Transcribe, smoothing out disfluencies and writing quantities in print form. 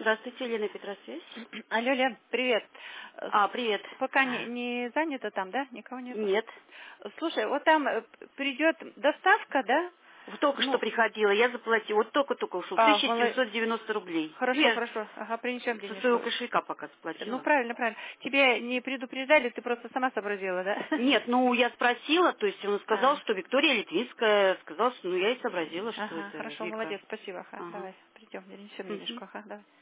Здравствуйте, Елена Петросвязь. Алло, Лен, привет. Привет. Пока не занято там, да? Никого нет? Нет. Слушай, вот там придет доставка, да? Только что приходила, я заплатила. Вот только ушел. Молодец. 1790 рублей. Хорошо, Я хорошо. Ага, принесем со своего денежку. кошелька пока Ну, заплатила. правильно, правильно. Тебе не предупреждали, ты просто сама сообразила, да? Нет, я спросила, то есть он сказал, что Виктория Литвинская, сказал, что я и сообразила, что Ага, это хорошо, Вика. молодец, спасибо. Ага, Ага. давай, придем, принесем Мгм. денежку. Ага, давай.